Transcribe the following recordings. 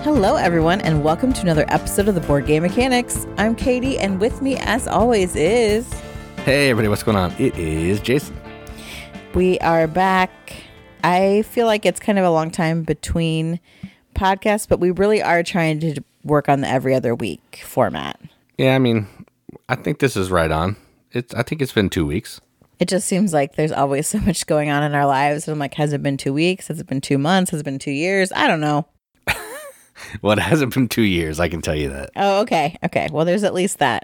Hello, everyone, and welcome to another episode of the Board Game Mechanics. I'm Katie, and with me, as always, is... Hey, everybody, what's going on? It is Jason. We are back. I feel like it's kind of a long time between podcasts, but we really are trying to work on the every other week format. Yeah, I mean, I think this is right on. I think it's been 2 weeks. It just seems like there's always so much going on in our lives. And I'm like, has it been 2 weeks? Has it been 2 months? Has it been 2 years? I don't know. Well, it hasn't been 2 years, I can tell you that. Oh, okay. Okay. Well, there's at least that.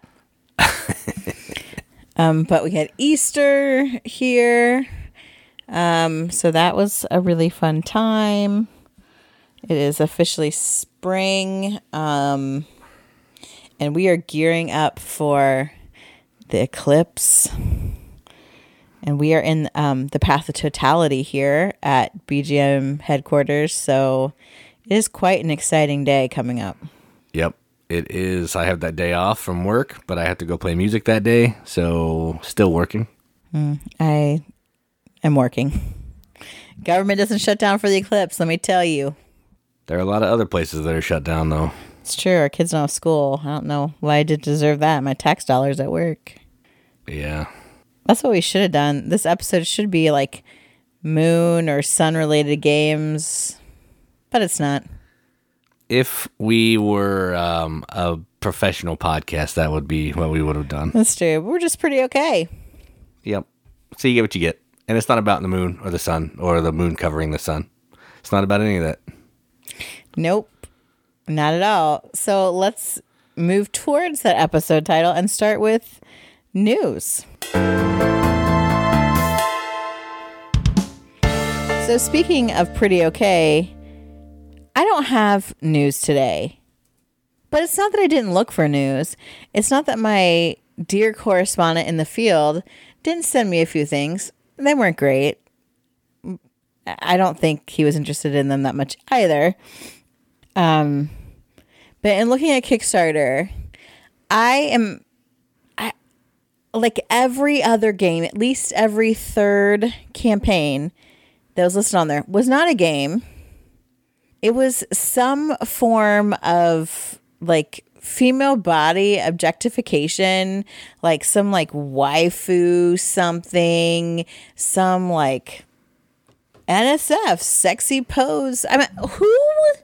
But we had Easter here. So that was a really fun time. It is officially spring. And we are gearing up for the eclipse. And we are in the path of totality here at BGM headquarters. So it is quite an exciting day coming up. Yep, it is. I have that day off from work, but I have to go play music that day. So still working. I am working. Government doesn't shut down for the eclipse, let me tell you. There are a lot of other places that are shut down, though. It's true. Our kids don't have school. I don't know why I did deserve that. My tax dollars at work. Yeah. That's what we should have done. This episode should be like moon or sun-related games, but it's not. If we were a professional podcast, that would be what we would have done. That's true. We're just pretty okay. Yep. So you get what you get. And it's not about the moon or the sun or the moon covering the sun. It's not about any of that. Nope. Not at all. So let's move towards that episode title and start with news. So speaking of pretty okay, I don't have news today. But it's not that I didn't look for news. It's not that my dear correspondent in the field didn't send me a few things. They weren't great. I don't think he was interested in them that much either. But in looking at Kickstarter, I like every other game, at least every third campaign that was listed on there was not a game. It was some form of like female body objectification, like some like waifu something, some like NSF sexy pose. I mean, who?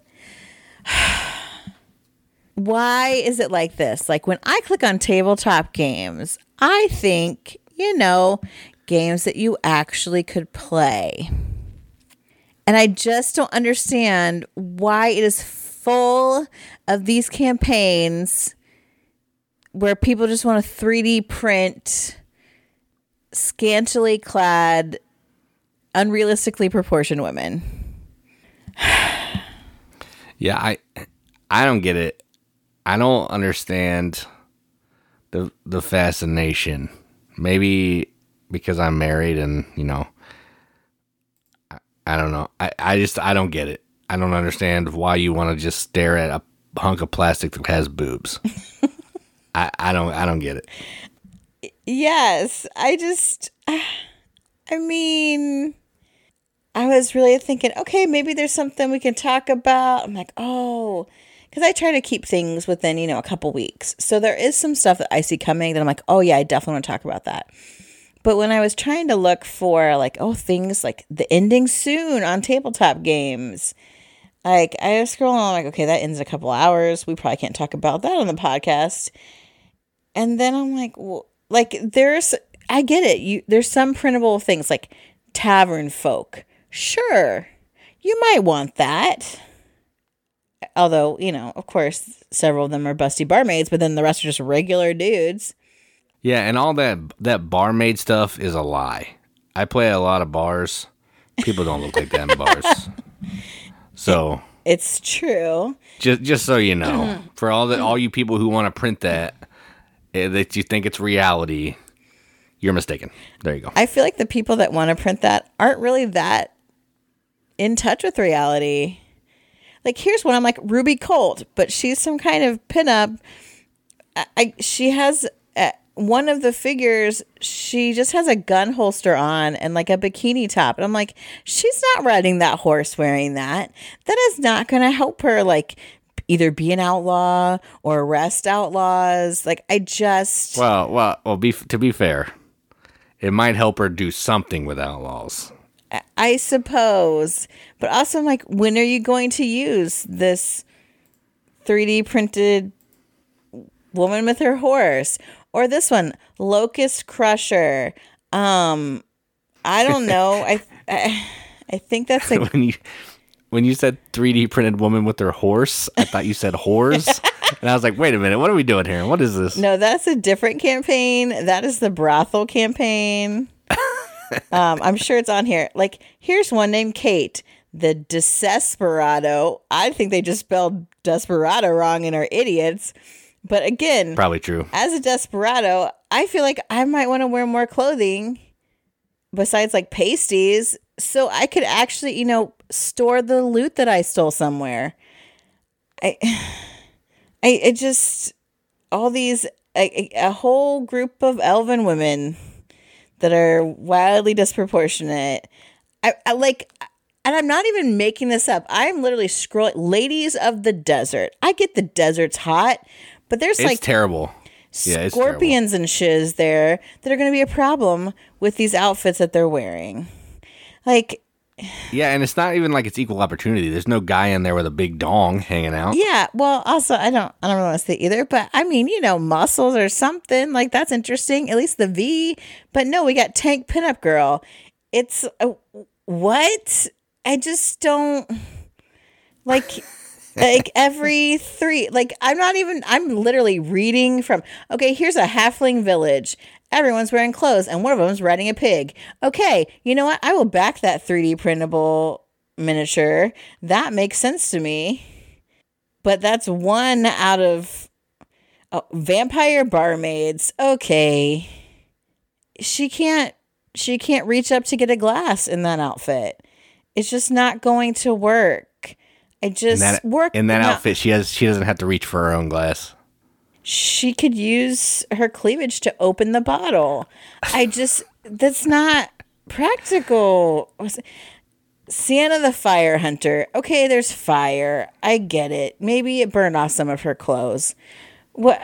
Why is it like this? Like when I click on tabletop games, I think, games that you actually could play. And I just don't understand why it is full of these campaigns where people just want to 3D print scantily clad, unrealistically proportioned women. Yeah, I don't get it. I don't understand the fascination. Maybe because I'm married and, I don't know. I don't get it. I don't understand why you want to just stare at a hunk of plastic that has boobs. I don't get it. Yes, I was really thinking, okay, maybe there's something we can talk about. I'm like, oh, because I try to keep things within, a couple weeks. So there is some stuff that I see coming that I'm like, oh yeah, I definitely want to talk about that. But when I was trying to look for like, things like the ending soon on tabletop games, like I was scrolling on like, okay, that ends in a couple hours. We probably can't talk about that on the podcast. And then I'm like, well, like I get it. There's some printable things like tavern folk. Sure, you might want that. Although, of course, several of them are busty barmaids, but then the rest are just regular dudes. Yeah, and all that barmaid stuff is a lie. I play a lot of bars. People don't look like that in bars. So it's true. Just so you know, for all you people who want to print that you think it's reality, you're mistaken. There you go. I feel like the people that want to print that aren't really that in touch with reality. Like here's one, I'm like Ruby Colt, but she's some kind of pinup. She has one of the figures, she just has a gun holster on and like a bikini top. And I'm like, she's not riding that horse wearing that. That is not going to help her like either be an outlaw or arrest outlaws. Like, I just... Well. To be fair, it might help her do something with outlaws. I suppose. But also, I'm like, when are you going to use this 3D printed woman with her horse? Or this one, Locust Crusher. I don't know. I think that's like... When you said 3D printed woman with her horse, I thought you said whores. And I was like, wait a minute, what are we doing here? What is this? No, that's a different campaign. That is the brothel campaign. I'm sure it's on here. Like, here's one named Kate, the Desperado. I think they just spelled desperado wrong and are idiots. But again, probably true. As a desperado, I feel like I might want to wear more clothing besides like pasties, so I could actually, store the loot that I stole somewhere. I just, all these, a whole group of elven women that are wildly disproportionate. I like, and I'm not even making this up. I'm literally scrolling. Ladies of the desert. I get the desert's hot, but there's it's terrible. Yeah, scorpions and shiz there that are going to be a problem with these outfits that they're wearing. Like, yeah, and it's not even like it's equal opportunity. There's no guy in there with a big dong hanging out. Yeah, well, also I don't really want to say either, but I mean, muscles or something like that's interesting. At least the V. But no, we got tank pinup girl. It's what? I just don't like. Like every three, like I'm literally reading from, okay, here's a halfling village. Everyone's wearing clothes and one of them's riding a pig. Okay, you know what? I will back that 3D printable miniature. That makes sense to me. But that's one out of vampire barmaids. Okay. She can't reach up to get a glass in that outfit. It's just not going to work. In that outfit, she doesn't have to reach for her own glass. She could use her cleavage to open the bottle. That's not practical. Sienna the Fire Hunter. Okay, there's fire. I get it. Maybe it burned off some of her clothes. What?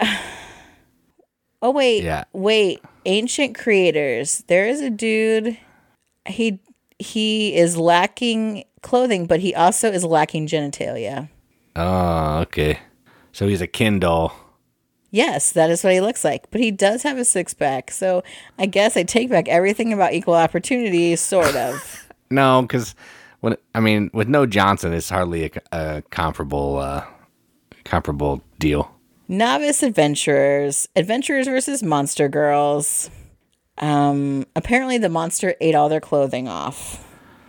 Oh, wait. Yeah. Wait. Ancient Creators. There is a dude. He is lacking clothing, but he also is lacking genitalia. Oh, okay. So he's a Ken doll. Yes, that is what he looks like. But he does have a six-pack. So I guess I take back everything about equal opportunity, sort of. No, because with no Johnson, it's hardly a comparable deal. Novice adventurers versus monster girls. Apparently the monster ate all their clothing off.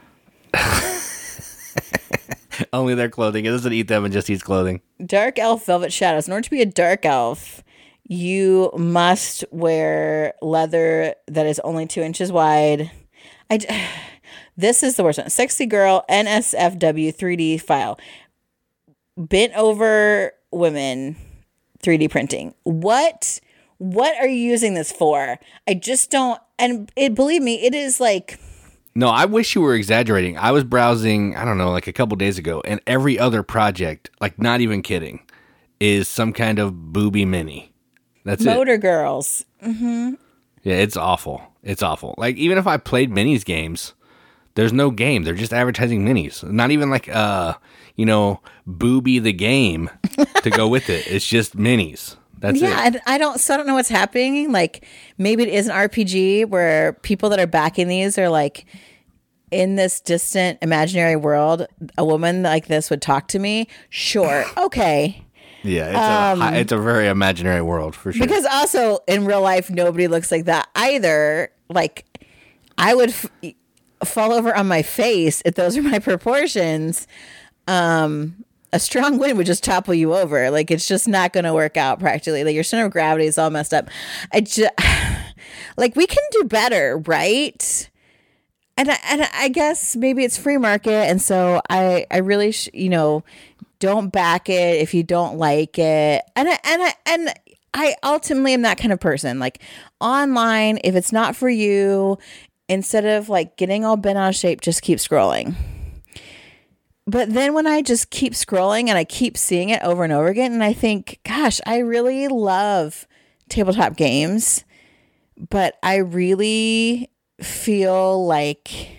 Only their clothing. It doesn't eat them and just eats clothing. Dark elf velvet shadows. In order to be a dark elf, you must wear leather that is only 2 inches wide. This is the worst one. Sexy girl NSFW 3D file. Bent over women 3D printing. What are you using this for? I just don't. And believe me, it is like. No, I wish you were exaggerating. I was browsing, I don't know, like a couple days ago, and every other project, like not even kidding, is some kind of booby mini. That's Motor it. Girls. Mm-hmm. Yeah, it's awful. It's awful. Like, even if I played minis games, there's no game. They're just advertising minis. Not even like, booby the game to go with it. It's just minis. That's it. Yeah, I don't know what's happening. Like, maybe it is an RPG where people that are backing these are like, in this distant imaginary world, a woman like this would talk to me. Sure. Okay. Yeah, it's a very imaginary world for sure. Because also in real life, nobody looks like that either. Like, I would fall over on my face if those are my proportions. A strong wind would just topple you over. Like, it's just not going to work out practically. Like, your center of gravity is all messed up. Like, we can do better, right? And I guess maybe it's free market, and so I really don't back it if you don't like it. And I ultimately am that kind of person. Like, online, if it's not for you, instead of like getting all bent out of shape, just keep scrolling. But then when I just keep scrolling and I keep seeing it over and over again, and I think, gosh, I really love tabletop games, but I really feel like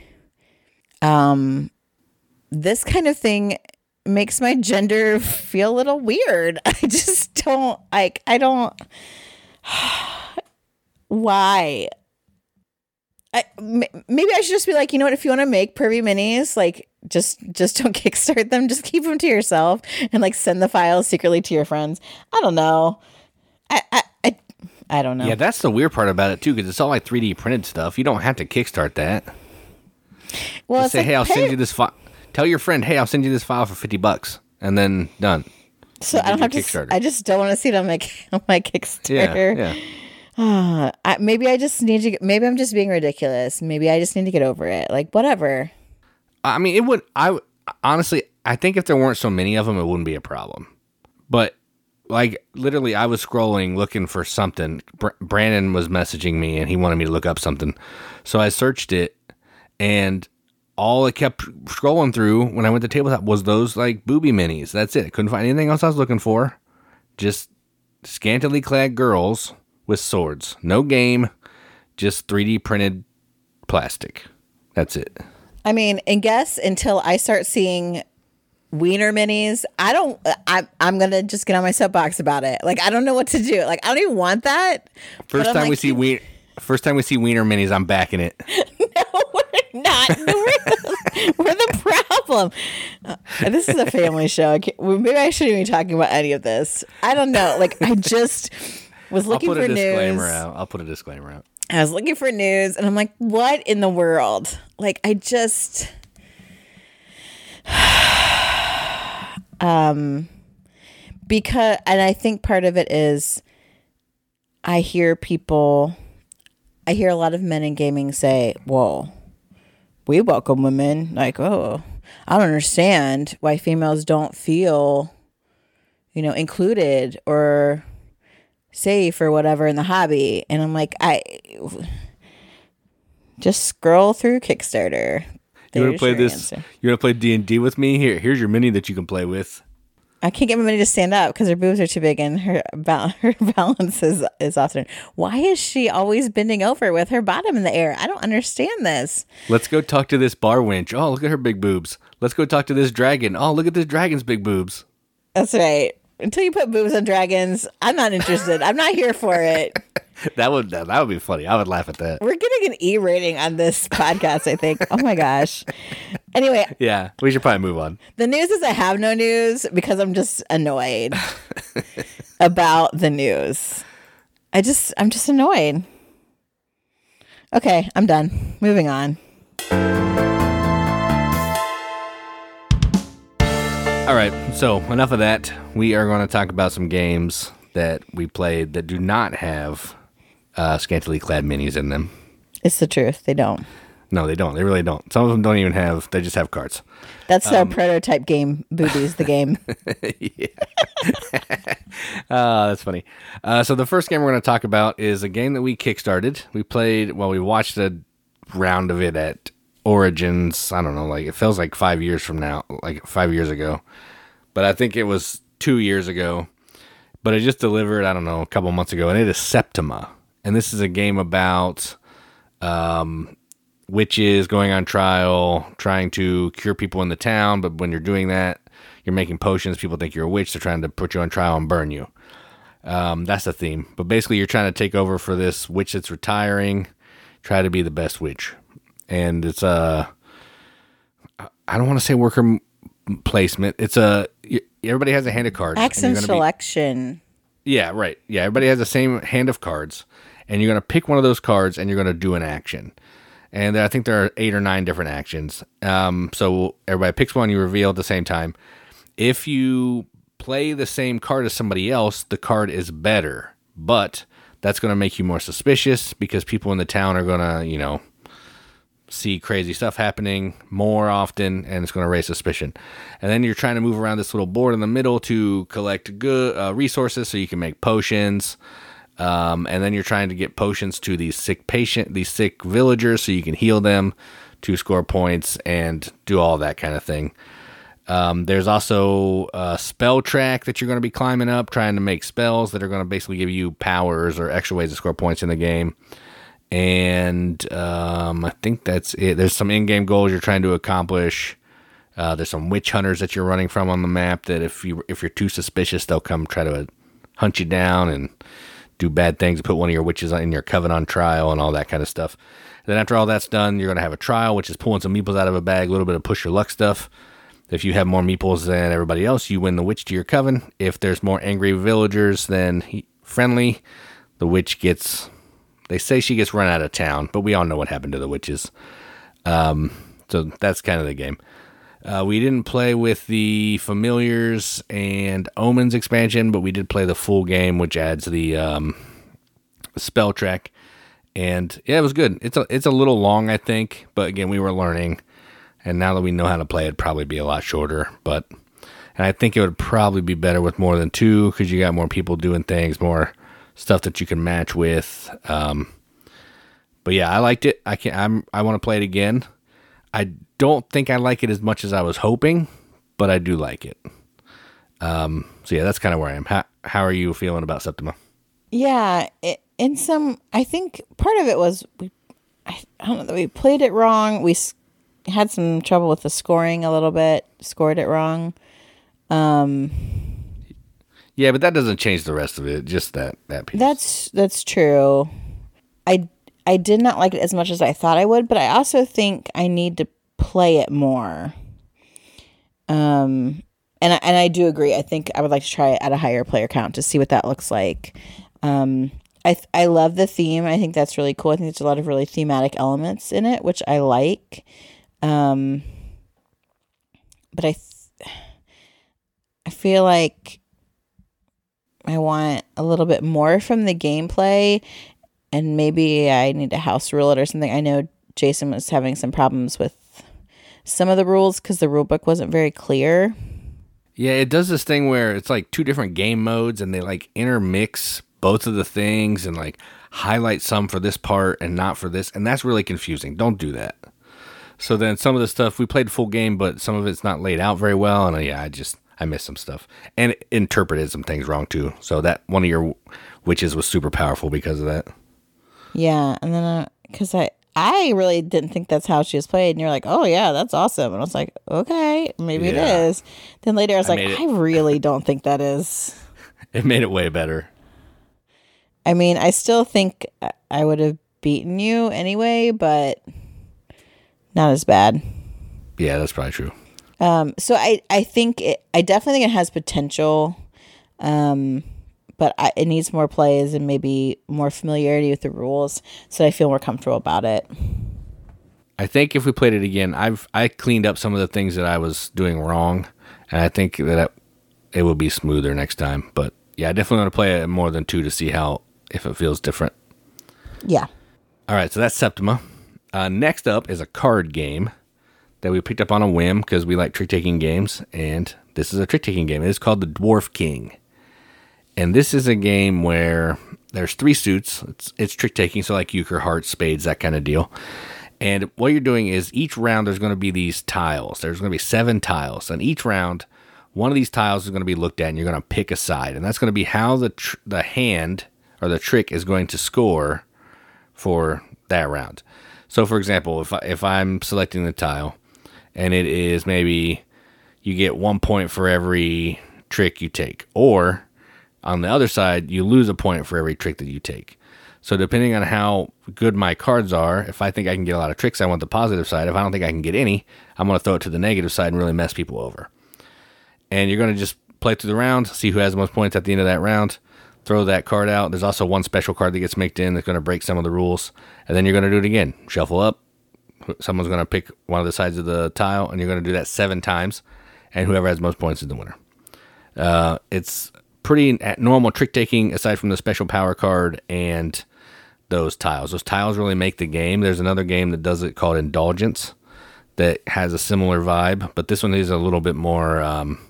this kind of thing makes my gender feel a little weird. I just don't like, I don't, why? Maybe I should just be like, you know what, if you want to make pervy minis, like just don't kickstart them, just keep them to yourself and like send the files secretly to your friends. I don't know. I don't know. Yeah, that's the weird part about it too, because it's all like 3D printed stuff. You don't have to kickstart that. Well, just say, hey, I'll send you this file. Tell your friend, hey, I'll send you this file for $50, and then done. So I don't have to. I just don't want to see it on my Kickstarter. Yeah. Maybe I just need to. Maybe I'm just being ridiculous. Maybe I just need to get over it. Like whatever. I mean, it would. Honestly, I think if there weren't so many of them, it wouldn't be a problem. But like literally, I was scrolling looking for something. Brandon was messaging me, and he wanted me to look up something. So I searched it, and all it kept scrolling through when I went to tabletop was those like booby minis. That's it. Couldn't find anything else I was looking for. Just scantily clad girls with swords. No game. Just 3D printed plastic. That's it. I mean, and guess until I start seeing wiener minis, I'm going to just get on my soapbox about it. Like, I don't know what to do. Like, I don't even want that. First time we see wiener minis, I'm backing it. No, we're not. We're the problem. This is a family show. Maybe I shouldn't be talking about any of this. I don't know. Like, I just was looking for news. I'll put a disclaimer out. I was looking for news, and I'm like, what in the world? Like, I just... because, and I think part of it is I hear a lot of men in gaming say, whoa, we welcome women. Like, oh, I don't understand why females don't feel, included or safe or whatever in the hobby. And I'm like, I just scroll through Kickstarter. You want to play this? Answer. You want to play D&D with me? Here's your mini that you can play with. I can't get my mini to stand up because her boobs are too big and her balance is often. Why is she always bending over with her bottom in the air? I don't understand this. Let's go talk to this bar wench. Oh, look at her big boobs. Let's go talk to this dragon. Oh, look at this dragon's big boobs. That's right. Until you put boobs on dragons, I'm not interested. I'm not here for it. That would be funny. I would laugh at that. We're getting an E rating on this podcast, I think. Oh my gosh. Anyway. Yeah, we should probably move on. The news is I have no news because I'm just annoyed about the news. I'm just annoyed. Okay, I'm done. Moving on. All right, so enough of that. We are going to talk about some games that we played that do not have scantily clad minis in them. It's the truth. They don't. No, they don't. They really don't. Some of them don't even have, they just have cards. That's our prototype game, Boobies, the game. Yeah. That's funny. So the first game we're going to talk about is a game that we kickstarted. We watched a round of it at Origins. I don't know, like it feels like 5 years from now, like 5 years ago. But I think it was 2 years ago. But it just delivered, I don't know, a couple months ago. And it is Septima. And this is a game about witches going on trial, trying to cure people in the town. But when you're doing that, you're making potions. People think you're a witch. They're trying to put you on trial and burn you. That's the theme. But basically, you're trying to take over for this witch that's retiring. Try to be the best witch. And it's I don't want to say worker placement. It's everybody has a hand of cards. Action selection. Yeah, right. Yeah, everybody has the same hand of cards. And you're going to pick one of those cards and you're going to do an action. And I think there are 8 or 9 different actions. So everybody picks one, you reveal at the same time. If you play the same card as somebody else, the card is better. But that's going to make you more suspicious because people in the town are going to, see crazy stuff happening more often, and it's going to raise suspicion. And then you're trying to move around this little board in the middle to collect good resources so you can make potions. And then you're trying to get potions to these sick villagers so you can heal them to score points and do all that kind of thing. There's also a spell track that you're going to be climbing up, trying to make spells that are going to basically give you powers or extra ways to score points in the game. And I think that's it. There's some in-game goals you're trying to accomplish. There's some witch hunters that you're running from on the map that if you're too suspicious, they'll come try to hunt you down and do bad things, put one of your witches in your coven on trial and all that kind of stuff. Then after all that's done, you're going to have a trial, which is pulling some meeples out of a bag, a little bit of push your luck stuff. If you have more meeples than everybody else, you win the witch to your coven. If there's more angry villagers than friendly, the witch gets... They say she gets run out of town, but we all know what happened to the witches. So that's kind of the game. We didn't play with the Familiars and Omens expansion, but we did play the full game, which adds the spell track. And yeah, it was good. It's a little long, I think, but again, we were learning. And now that we know how to play, it'd probably be a lot shorter. And I think it would probably be better with more than 2 because you got more people doing things, more stuff that you can match with. But yeah, I liked it. I want to play it again. I don't think I like it as much as I was hoping, but I do like it. So yeah, that's kind of where I am. How are you feeling about Septima? Yeah, I think part of it was I don't know that we played it wrong. We had some trouble with the scoring a little bit. Scored it wrong. Yeah, but that doesn't change the rest of it. Just that piece. That's true. I did not like it as much as I thought I would, but I also think I need to play it more. And I do agree. I think I would like to try it at a higher player count to see what that looks like. I love the theme. I think that's really cool. I think there's a lot of really thematic elements in it, which I like. But I feel like I want a little bit more from the gameplay, and maybe I need to house rule it or something. I know Jason was having some problems with some of the rules because the rule book wasn't very clear. Yeah, it does this thing where it's like 2 different game modes and they like intermix both of the things and like highlight some for this part and not for this. And that's really confusing. Don't do that. So then some of the stuff, we played full game, but some of it's not laid out very well. And I missed some stuff and interpreted some things wrong too. So that one of your witches was super powerful because of that. Yeah. And then, cause I really didn't think that's how she was played. And you're like, oh yeah, that's awesome. And I was like, okay, maybe it is. Then later I was I really don't think that is. It made it way better. I mean, I still think I would have beaten you anyway, but not as bad. Yeah, that's probably true. So I think I definitely think it has potential, but it needs more plays and maybe more familiarity with the rules so I feel more comfortable about it. I think if we played it again, I cleaned up some of the things that I was doing wrong, and I think that it will be smoother next time. But yeah, I definitely want to play it more than 2 to see if it feels different. Yeah. All right, so that's Septima. Next up is a card game that we picked up on a whim because we like trick-taking games, and this is a trick-taking game. It is called the Dwarf King. And this is a game where there's 3 suits. It's trick-taking, so like euchre, hearts, spades, that kind of deal. And what you're doing is each round there's going to be these tiles. There's going to be 7 tiles. And each round, one of these tiles is going to be looked at, and you're going to pick a side. And that's going to be how the hand or the trick is going to score for that round. So, for example, if I'm selecting the tile, and it is maybe you get 1 point for every trick you take. Or, on the other side, you lose a point for every trick that you take. So depending on how good my cards are, if I think I can get a lot of tricks, I want the positive side. If I don't think I can get any, I'm going to throw it to the negative side and really mess people over. And you're going to just play through the round, see who has the most points at the end of that round, throw that card out. There's also one special card that gets mixed in that's going to break some of the rules. And then you're going to do it again. Shuffle up. Someone's going to pick one of the sides of the tile, and you're going to do that 7 times. And whoever has the most points is the winner. It's pretty normal trick-taking aside from the special power card and those tiles. Those tiles really make the game. There's another game that does it called Indulgence that has a similar vibe, but this one is a little bit more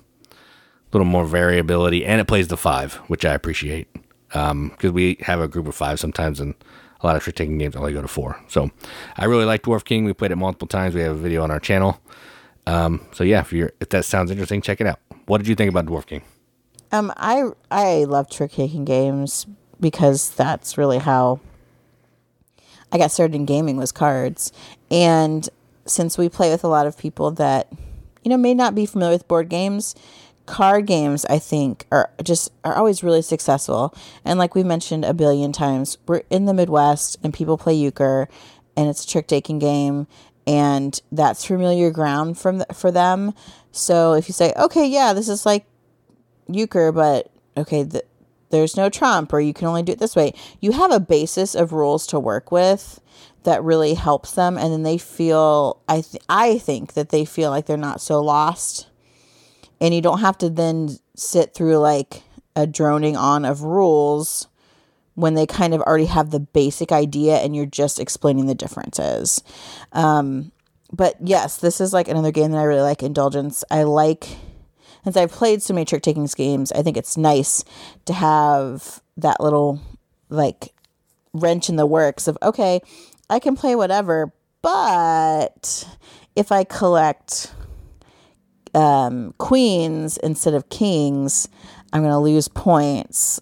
variability, and it plays the 5, which I appreciate because we have a group of 5 sometimes, and a lot of trick-taking games only go to 4. So I really like Dwarf King. We played it multiple times. We have a video on our channel. So yeah, if that sounds interesting, check it out. What did you think about Dwarf King? I love trick taking games because that's really how I got started in gaming, was cards. And since we play with a lot of people that, may not be familiar with board games, card games, I think, are always really successful. And like we mentioned a billion times, we're in the Midwest and people play euchre, and it's a trick taking game, and that's familiar ground for them. So if you say, okay, yeah, this is like euchre, but okay, there's no trump, or you can only do it this way, you have a basis of rules to work with that really helps them, and then they feel, I think that they feel like they're not so lost, and you don't have to then sit through like a droning on of rules when they kind of already have the basic idea and you're just explaining the differences. But yes, this is like another game that I really like, Indulgence. Since I've played so many trick taking games, I think it's nice to have that little like wrench in the works of, okay, I can play whatever, but if I collect queens instead of kings, I'm going to lose points.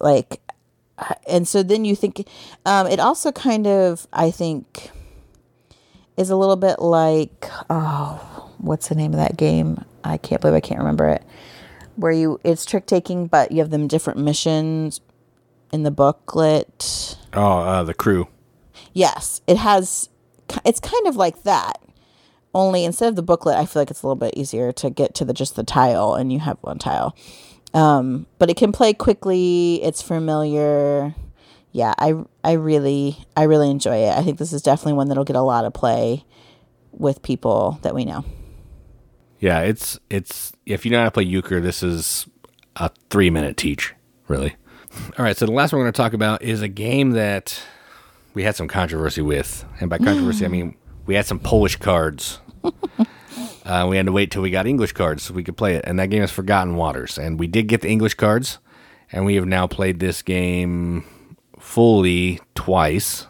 And so then you think, it also kind of, I think, is a little bit like, what's the name of that game? I can't believe I can't remember it. Where it's trick taking, but you have them different missions in the booklet. The Crew. Yes, it's kind of like that. Only instead of the booklet, I feel like it's a little bit easier to get to just the tile, and you have one tile. But it can play quickly. It's familiar. Yeah, I really enjoy it. I think this is definitely one that'll get a lot of play with people that we know. Yeah, it's if you know how to play euchre, this is a 3-minute teach, really. All right, so the last one we're going to talk about is a game that we had some controversy with. And by controversy, I mean we had some Polish cards. We had to wait till we got English cards so we could play it. And that game is Forgotten Waters. And we did get the English cards, and we have now played this game fully twice.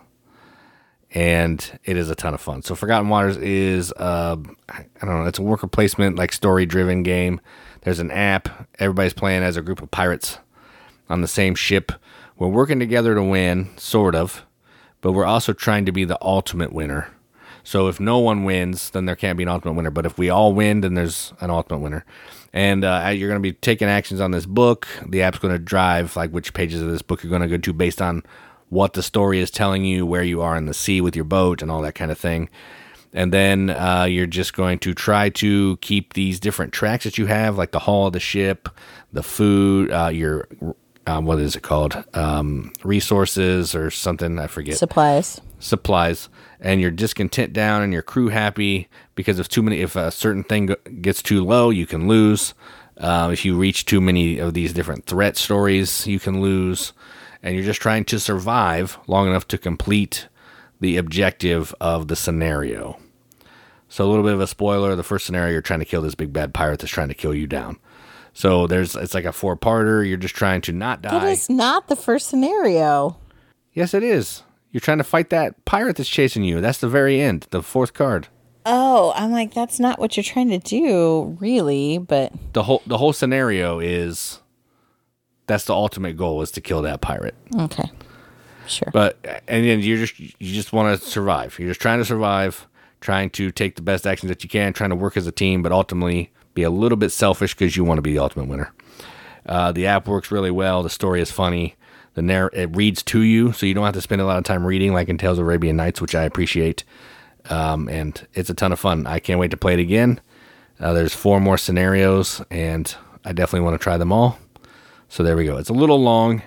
And it is a ton of fun. So Forgotten Waters is, I don't know, it's a worker placement, like story-driven game. There's an app. Everybody's playing as a group of pirates on the same ship. We're working together to win, sort of, but we're also trying to be the ultimate winner. So if no one wins, then there can't be an ultimate winner. But if we all win, then there's an ultimate winner. And you're going to be taking actions on this book. The app's going to drive like which pages of this book you're going to go to based on what the story is telling you, where you are in the sea with your boat and all that kind of thing. And then you're just going to try to keep these different tracks that you have, like the hull of the ship, the food, your, what is it called? Resources or something, I forget. Supplies. And your discontent down and your crew happy, because if a certain thing gets too low, you can lose. If you reach too many of these different threat stories, you can lose. And you're just trying to survive long enough to complete the objective of the scenario. So a little bit of a spoiler, the first scenario, you're trying to kill this big bad pirate that's trying to kill you down. So it's like a 4-parter. You're just trying to not die. That is not the first scenario. Yes, it is. You're trying to fight that pirate that's chasing you. That's the very end, the 4th card. Oh, I'm like, that's not what you're trying to do, really, but... The whole scenario is... That's the ultimate goal, is to kill that pirate. Okay, sure. But and then you just want to survive. You're just trying to survive, trying to take the best actions that you can, trying to work as a team, but ultimately be a little bit selfish because you want to be the ultimate winner. The app works really well. The story is funny. It reads to you, so you don't have to spend a lot of time reading like in Tales of Arabian Nights, which I appreciate. And it's a ton of fun. I can't wait to play it again. There's 4 more scenarios, and I definitely want to try them all. So there we go. It's a little long,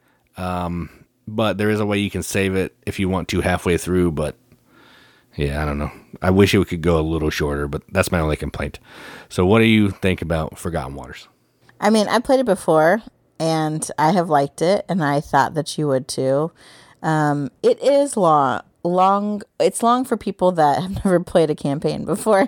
but there is a way you can save it if you want to halfway through. But yeah, I don't know. I wish it could go a little shorter, but that's my only complaint. So what do you think about Forgotten Waters? I mean, I played it before, and I have liked it, and I thought that you would too. It is long. It's long for people that have never played a campaign before.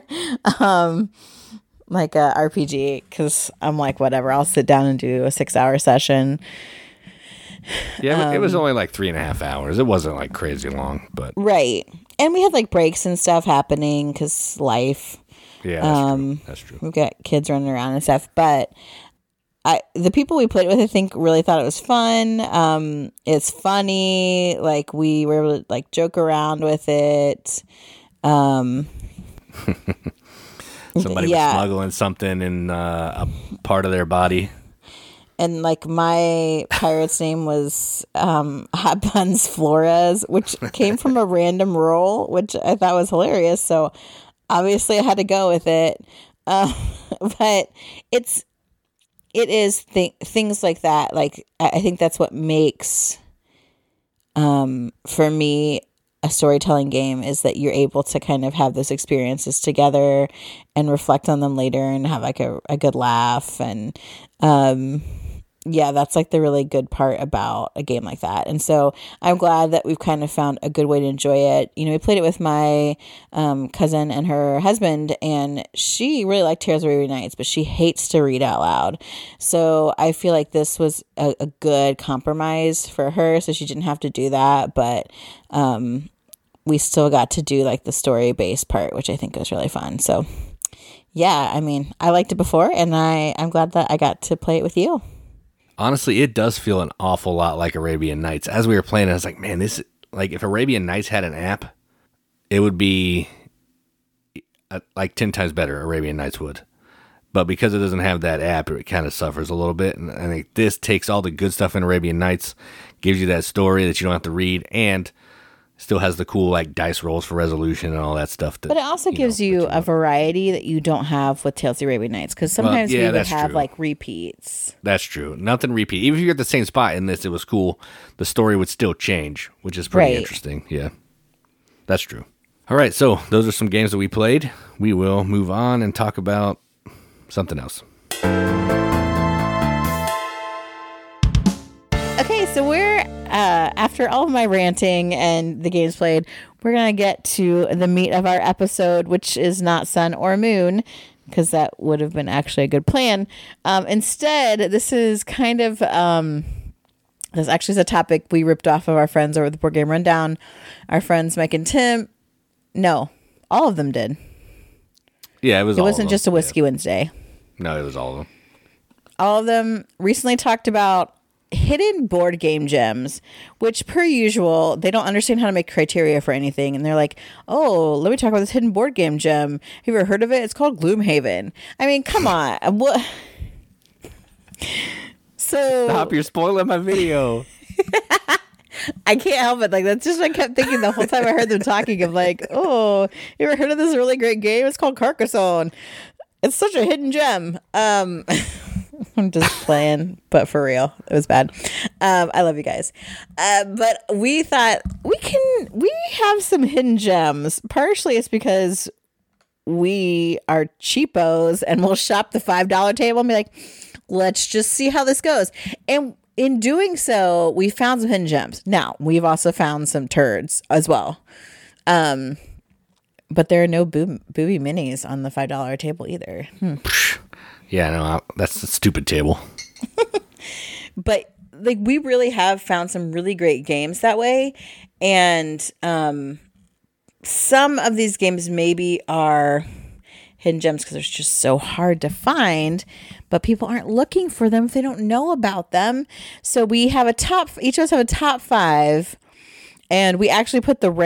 Like a RPG, because I'm like, whatever, I'll sit down and do a 6-hour session. Yeah, it was only like 3.5 hours. It wasn't like crazy long, but right. And we had like breaks and stuff happening because life. Yeah, that's true. That's true. We've got kids running around and stuff, but the people we played with, I think, really thought it was fun. It's funny. Like, we were able to, like, joke around with it. Somebody was smuggling something in a part of their body. And, like, my pirate's name was Hot Buns Flores, which came from a random roll, which I thought was hilarious. So, obviously, I had to go with it. But it is things like that. Like, I think that's what makes, for me, a storytelling game, is that you're able to kind of have those experiences together and reflect on them later and have like a good laugh. And, yeah, that's like the really good part about a game like that. And so I'm glad that we've kind of found a good way to enjoy it. You know, we played it with my cousin and her husband, and she really liked Tales of Arabian Nights, but she hates to read out loud. So I feel like this was a good compromise for her, so she didn't have to do that. But we still got to do like the story-based part, which I think was really fun. So yeah, I mean, I liked it before, and I'm glad that I got to play it with you. Honestly, it does feel an awful lot like Arabian Nights. As we were playing, I was like, man, this, like, if Arabian Nights had an app, it would be like 10 times better. Arabian Nights would. But because it doesn't have that app, it kind of suffers a little bit. And I think this takes all the good stuff in Arabian Nights, gives you that story that you don't have to read, and still has the cool, like, dice rolls for resolution and all that stuff. But it also gives you a variety that you don't have with Tales of the Arabian Nights, because sometimes we would have like repeats. That's true. Nothing repeat. Even if you're at the same spot in this, it was cool. The story would still change, which is pretty interesting. Yeah, that's true. All right, so those are some games that we played. We will move on and talk about something else. Okay, so we're after all of my ranting and the games played, we're gonna get to the meat of our episode, which is not sun or moon, because that would have been actually a good plan. Instead, this is kind of this actually is a topic we ripped off of our friends over the Board Game Rundown. Our friends Mike and Tim, no, all of them did. Yeah, it was. It wasn't just a Whiskey Wednesday. No, it was all of them. All of them recently talked about hidden board game gems, which per usual, they don't understand how to make criteria for anything. And they're like, oh, let me talk about this hidden board game gem. Have you ever heard of it? It's called Gloomhaven. I mean, come on. What? So stop, you're spoiling my video. I can't help it. Like, that's just what I kept thinking the whole time I heard them talking. Of like, oh, you ever heard of this really great game? It's called Carcassonne. It's such a hidden gem. I'm just playing, but for real, it was bad. I love you guys. But we thought we have some hidden gems. Partially it's because we are cheapos and we'll shop the $5 table and be like, let's just see how this goes. And in doing so, we found some hidden gems. Now, we've also found some turds as well. But there are no booby minis on the $5 table either. Yeah, no, that's a stupid table. But like, we really have found some really great games that way. And some of these games maybe are hidden gems because they're just so hard to find, but people aren't looking for them if they don't know about them. So we have each of us have a top 5, and we actually put the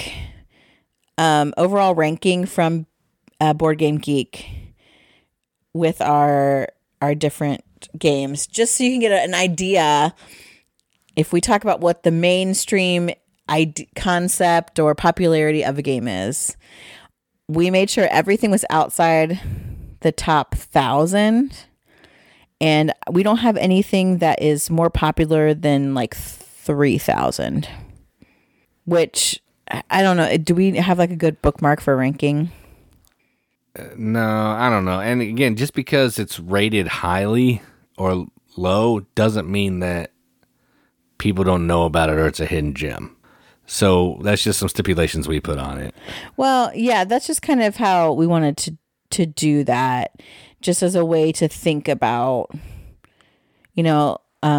overall ranking from Board Game Geek with our different games, just so you can get an idea. If we talk about what the mainstream concept or popularity of a game is, we made sure everything was outside the top 1,000, and we don't have anything that is more popular than like 3,000, which I don't know. Do we have like a good bookmark for ranking? No, I don't know. And again, just because it's rated highly or low doesn't mean that people don't know about it or it's a hidden gem. So that's just some stipulations we put on it. Well, yeah, that's just kind of how we wanted to do that, just as a way to think about, because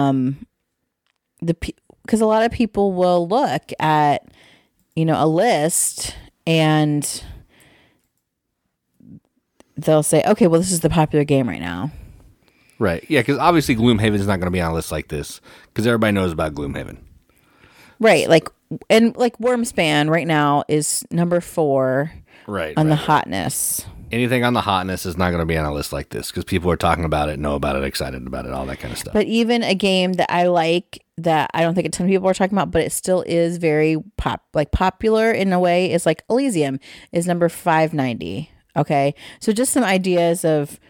a lot of people will look at, a list and they'll say, okay, well, this is the popular game right now. Right. Yeah, because obviously Gloomhaven is not going to be on a list like this because everybody knows about Gloomhaven. Right. Like Wormspan right now is number 4 on the hotness. Anything on the hotness is not going to be on a list like this because people are talking about it, know about it, excited about it, all that kind of stuff. But even a game that I like that I don't think a ton of people are talking about, but it still is very popular in a way, is like Elysium is number 590. Okay. So just some ideas of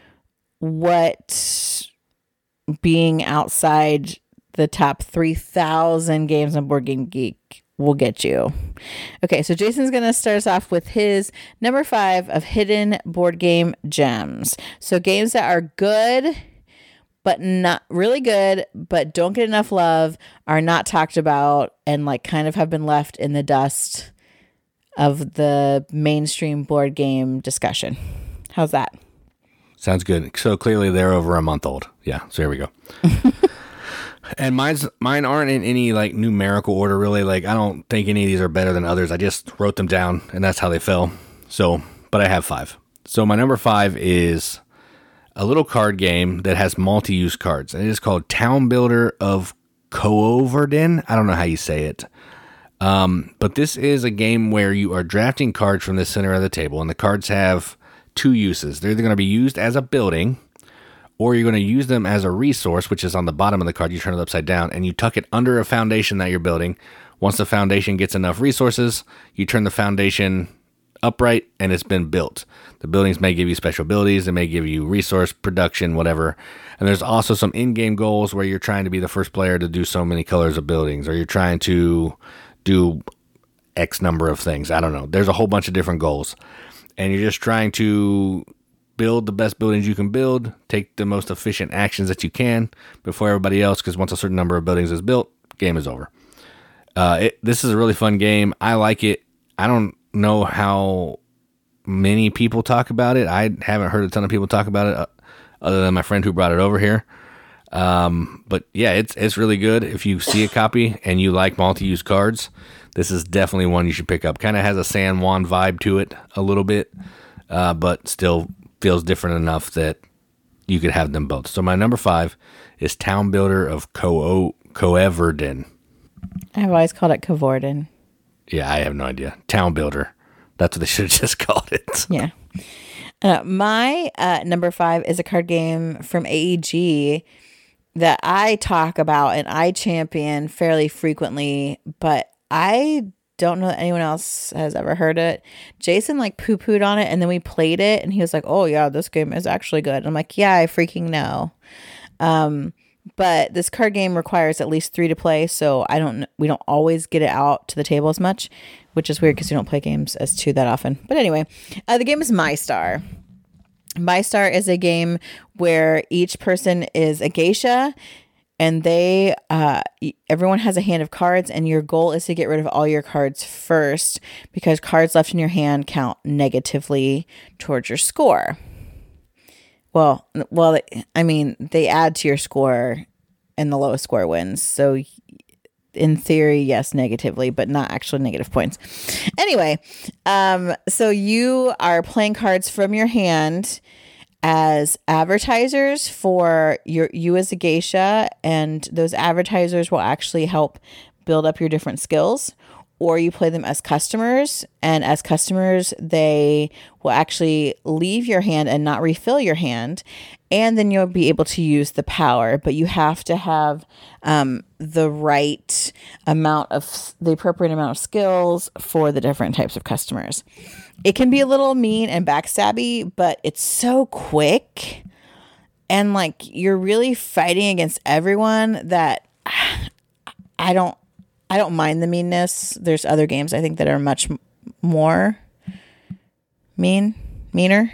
what being outside the top 3,000 games on Board Game Geek will get you. Okay, so Jason's going to start us off with his number 5 of hidden board game gems. So games that are good, but not really good, but don't get enough love, are not talked about, and like kind of have been left in the dust of the mainstream board game discussion. How's that? Sounds good. So clearly they're over a month old. Yeah, so here we go. And mine aren't in any like numerical order really. Like I don't think any of these are better than others. I just wrote them down and that's how they fell. So, but I have 5. So my number 5 is a little card game that has multi-use cards, and it is called Town Builder of Coevorden. I don't know how you say it. But this is a game where you are drafting cards from the center of the table, and the cards have 2 uses. They're either going to be used as a building, or you're going to use them as a resource, which is on the bottom of the card. You turn it upside down, and you tuck it under a foundation that you're building. Once the foundation gets enough resources, you turn the foundation upright, and it's been built. The buildings may give you special abilities. They may give you resource production, whatever. And there's also some in-game goals where you're trying to be the first player to do so many colors of buildings, or you're trying to do X number of things. I don't know. There's a whole bunch of different goals. And you're just trying to build the best buildings you can build, take the most efficient actions that you can before everybody else, because once a certain number of buildings is built, game is over. This is a really fun game. I like it. I don't know how many people talk about it. I haven't heard a ton of people talk about it other than my friend who brought it over here. But yeah, it's really good. If you see a copy and you like multi-use cards, this is definitely one you should pick up. Kind of has a San Juan vibe to it a little bit, but still feels different enough that you could have them both. So my number 5 is Town Builder of Coevorden. I've always called it Coevorden. Yeah, I have no idea. Town Builder. That's what they should have just called it. Yeah. My number 5 is a card game from AEG that I talk about and I champion fairly frequently, but I don't know that anyone else has ever heard it. Jason like poo-pooed on it, and then we played it and he was like, oh yeah, this game is actually good. I'm like, yeah, I freaking know. But this card game requires at least 3 to play, so we don't always get it out to the table as much, which is weird because we don't play games as 2 that often. But anyway, the game is My Star. My Star is a game where each person is a geisha, and everyone has a hand of cards, and your goal is to get rid of all your cards first, because cards left in your hand count negatively towards your score. Well, I mean, they add to your score, and the lowest score wins. So in theory, yes, negatively, but not actually negative points. Anyway, so you are playing cards from your hand as advertisers for you as a geisha, and those advertisers will actually help build up your different skills. Or you play them as customers, and as customers, they will actually leave your hand and not refill your hand, and then you'll be able to use the power. But you have to have the appropriate amount of skills for the different types of customers. It can be a little mean and backstabby, but it's so quick, and like you're really fighting against everyone that I don't mind the meanness. There's other games I think that are much more meaner.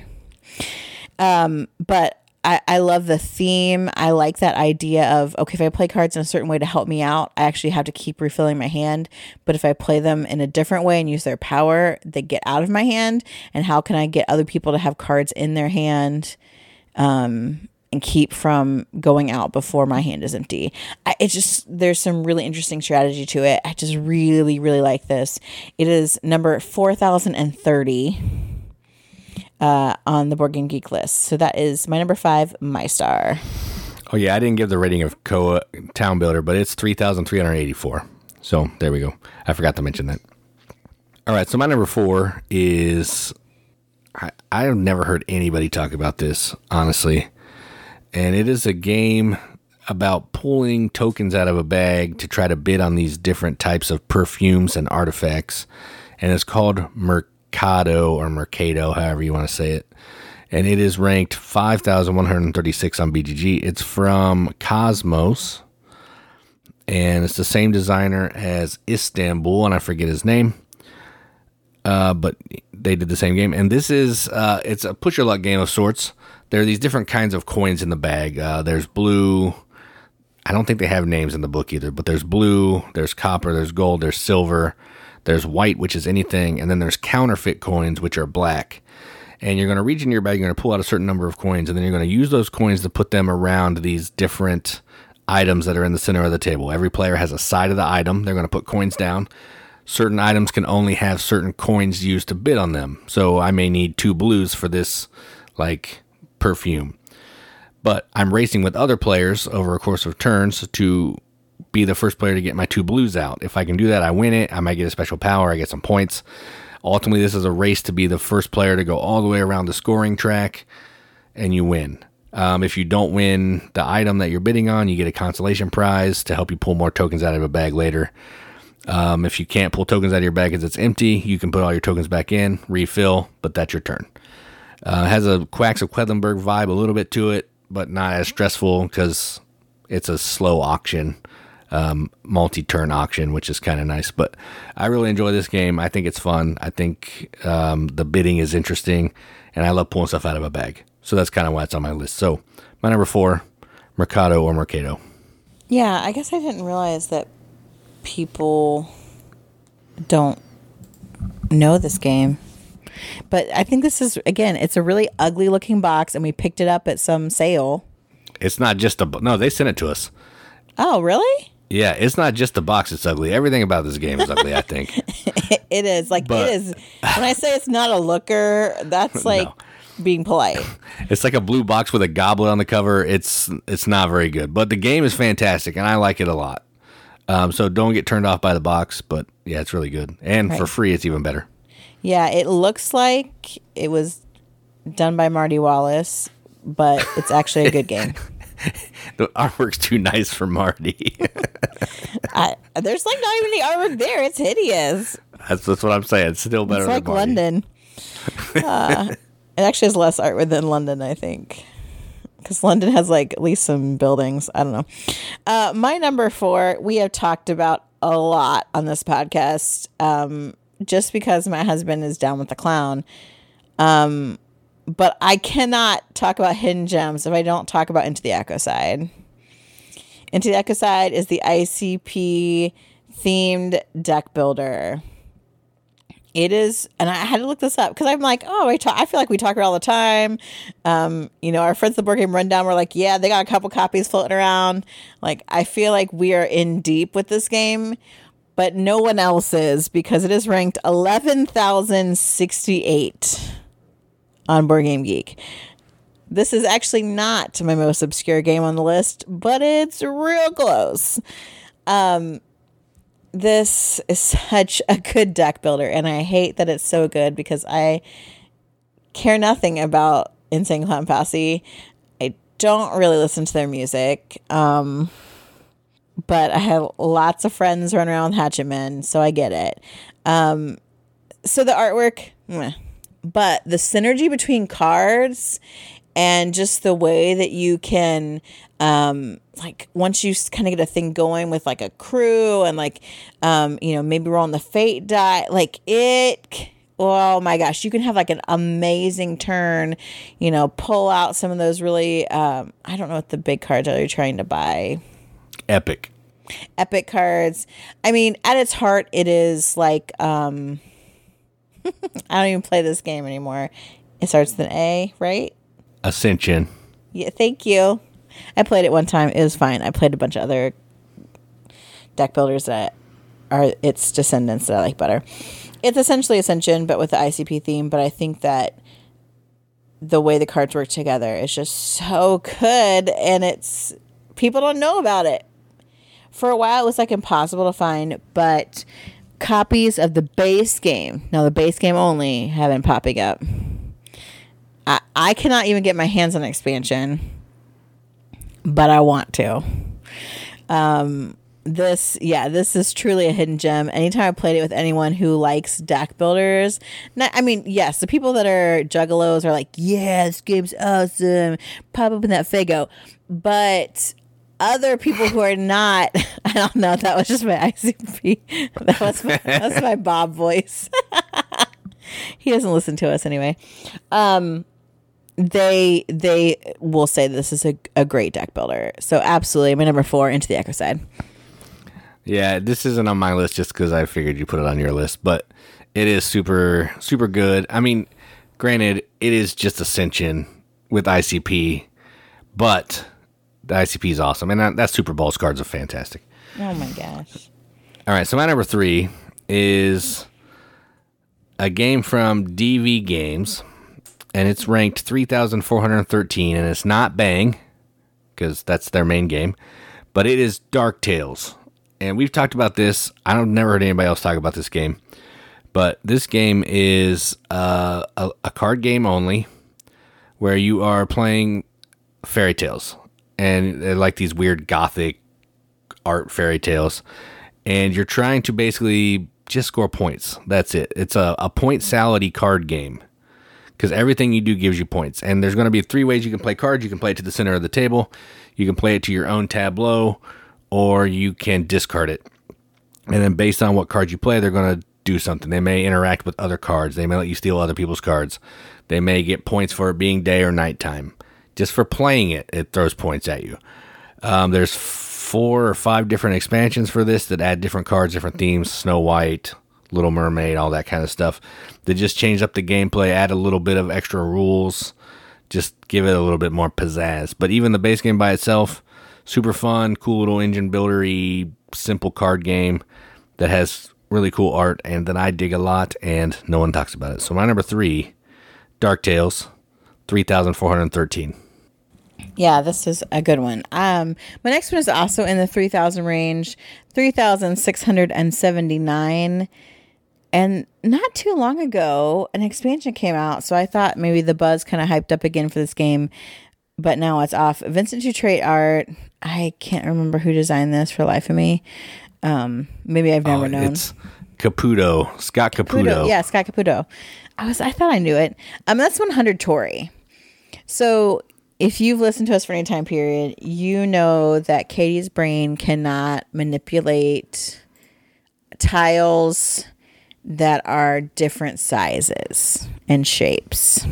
But I love the theme. I like that idea of, okay, if I play cards in a certain way to help me out, I actually have to keep refilling my hand. But if I play them in a different way and use their power, they get out of my hand. And how can I get other people to have cards in their hand and keep from going out before my hand is empty? There's some really interesting strategy to it. I just really, really like this. It is number 4030. on the Board Game Geek list. So that is my number 5, My Star. Oh, yeah, I didn't give the rating of Koa Town Builder, but it's 3,384. So there we go. I forgot to mention that. All right, so my number 4 is... I have never heard anybody talk about this, honestly. And it is a game about pulling tokens out of a bag to try to bid on these different types of perfumes and artifacts. And it's called Mercado, or Mercado, however you want to say it. And it is ranked 5,136 on BGG. It's from Cosmos. And it's the same designer as Istanbul, and I forget his name. But they did the same game. And this is, it's a push your luck game of sorts. There are these different kinds of coins in the bag. There's blue. I don't think they have names in the book either, but there's blue, there's copper, there's gold, there's silver, there's white, which is anything. And then there's counterfeit coins, which are black. And you're going to reach in your bag, you're going to pull out a certain number of coins, and then you're going to use those coins to put them around these different items that are in the center of the table. Every player has a side of the item. They're going to put coins down. Certain items can only have certain coins used to bid on them. So I may need 2 blues for this, like, perfume. But I'm racing with other players over a course of turns to be the first player to get my 2 blues out. If I can do that, I win it. I might get a special power. I get some points. Ultimately, this is a race to be the first player to go all the way around the scoring track, and you win. If you don't win the item that you're bidding on, you get a consolation prize to help you pull more tokens out of a bag later. If you can't pull tokens out of your bag because it's empty, you can put all your tokens back in, refill, but that's your turn. It has a Quacks of Quedlinburg vibe a little bit to it, but not as stressful because it's a slow auction. Multi-turn auction, which is kind of nice, but I really enjoy this game. I think it's fun. I think the bidding is interesting, and I love pulling stuff out of a bag. So that's kind of why it's on my list. So my number 4, Mercado or Mercado. Yeah, I guess I didn't realize that people don't know this game. But I think this is, again, it's a really ugly looking box, and we picked it up at some sale. It's not just no, they sent it to us. Oh, really? Yeah, it's not just the box that's ugly. Everything about this game is ugly, I think. It is. Like, it is. When I say it's not a looker, that's like being polite. It's like a blue box with a goblet on the cover. It's not very good. But the game is fantastic, and I like it a lot. So don't get turned off by the box. But, yeah, it's really good. And for free, it's even better. Yeah, it looks like it was done by Marty Wallace, but it's actually a good game. The artwork's too nice for Marty. There's like not even the artwork there. It's hideous. That's what I'm saying. It's still better than Marty. London. It actually has less artwork than London, I think. Because London has like at least some buildings. I don't know. My number 4, we have talked about a lot on this podcast. Just because my husband is down with the clown. But I cannot talk about Hidden Gems if I don't talk about Into the Ecocide. Into the Ecocide is the ICP themed deck builder. It is, and I had to look this up because I'm like, I feel like we talk about it all the time. Our friends at the Board Game Rundown were like, yeah, they got a couple copies floating around. Like, I feel like we are in deep with this game, but no one else is because it is ranked 11,068. On Board Game Geek. This is actually not my most obscure game on the list, but it's real close. This is such a good deck builder, and I hate that it's so good because I care nothing about Insane Clown Posse. I don't really listen to their music, but I have lots of friends running around with Hatchet Men, so I get it. So the artwork, meh. But the synergy between cards and just the way that you can, once you kind of get a thing going with like a crew and maybe roll on the fate die, oh my gosh, you can have like an amazing turn, pull out some of those really, I don't know what the big cards are you're trying to buy. Epic cards. I mean, at its heart, it is like, I don't even play this game anymore. It starts with an A, right? Ascension. Yeah, thank you. I played it one time. It was fine. I played a bunch of other deck builders that are its descendants that I like better. It's essentially Ascension, but with the ICP theme. But I think that the way the cards work together is just so good, and it's people don't know about it. For a while, it was like impossible to find, but copies of the base game, now the base game only, have been popping up. I cannot even get my hands on an expansion, but I want to. This is truly a hidden gem. Anytime I played it with anyone who likes deck builders, yes, the people that are juggalos are like, yeah, this game's awesome, pop up in that Fago. But other people who are not, I don't know, that was just my ICP. That was my Bob voice. He doesn't listen to us anyway. They will say this is a great deck builder. So absolutely, my number 4, Into the Echo Side. Yeah, this isn't on my list just because I figured you put it on your list, but it is super, super good. I mean, granted, it is just Ascension with ICP, but the ICP is awesome, and that Super Bowls cards are fantastic. Oh my gosh. All right, so my number 3 is a game from DV Games, and it's ranked 3,413, and it's not Bang, because that's their main game, but it is Dark Tales. And we've talked about this. I've never heard anybody else talk about this game. But this game is a card game only where you are playing fairy tales. And they're like these weird gothic art fairy tales. And you're trying to basically just score points. That's it. It's a point salad card game. Because everything you do gives you points. And there's going to be 3 ways you can play cards. You can play it to the center of the table. You can play it to your own tableau. Or you can discard it. And then based on what cards you play, they're going to do something. They may interact with other cards. They may let you steal other people's cards. They may get points for it being day or nighttime. Just for playing it, it throws points at you. There's 4 or 5 different expansions for this that add different cards, different themes. Snow White, Little Mermaid, all that kind of stuff. They just change up the gameplay, add a little bit of extra rules. Just give it a little bit more pizzazz. But even the base game by itself, super fun, cool little engine buildery, simple card game that has really cool art and that I dig a lot, and no one talks about it. So my number 3, Dark Tales, 3,413. Yeah, this is a good one. My next one is also in the 3,000 range, 3,679. And not too long ago, an expansion came out, so I thought maybe the buzz kind of hyped up again for this game. But now it's off. Vincent Dutrait art. I can't remember who designed this for the life of me. Maybe I've never known. It's Caputo. Scott Caputo. Yeah, Scott Caputo. I thought I knew it. That's 100 Tori. So if you've listened to us for any time period, you know that Katie's brain cannot manipulate tiles that are different sizes and shapes.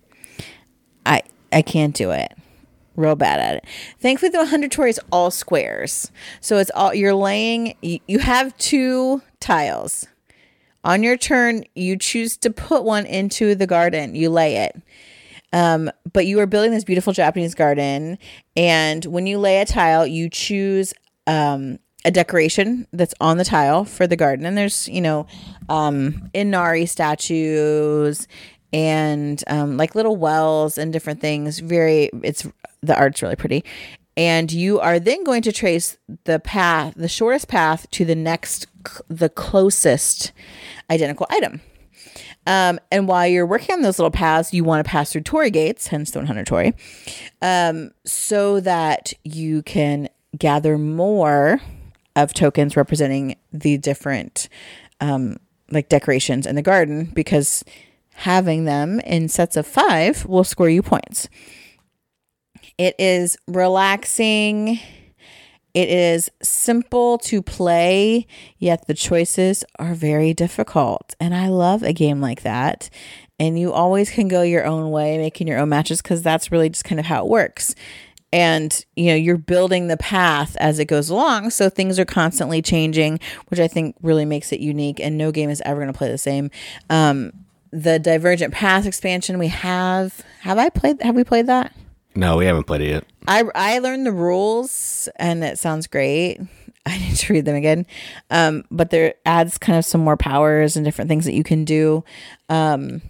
I can't do it. Real bad at it. Thankfully, the 100 Tori is all squares. So it's all, you're laying, you have 2 tiles. On your turn, you choose to put one into the garden. You lay it. But you are building this beautiful Japanese garden. And when you lay a tile, you choose a decoration that's on the tile for the garden. And there's, Inari statues and like little wells and different things. The art's really pretty. And you are then going to trace the shortest path to the closest identical item. And while you're working on those little paths, you want to pass through Tori gates, hence the 100 Tori, so that you can gather more of tokens representing the different decorations in the garden, because having them in sets of 5 will score you points. It is relaxing. It is simple to play, yet the choices are very difficult. And I love a game like that. And you always can go your own way, making your own matches, because that's really just kind of how it works. And, you're building the path as it goes along. So things are constantly changing, which I think really makes it unique. And no game is ever going to play the same. The Divergent Path expansion we have we played that? No, we haven't played it yet. I learned the rules and it sounds great. I need to read them again. But there adds kind of some more powers and different things that you can do.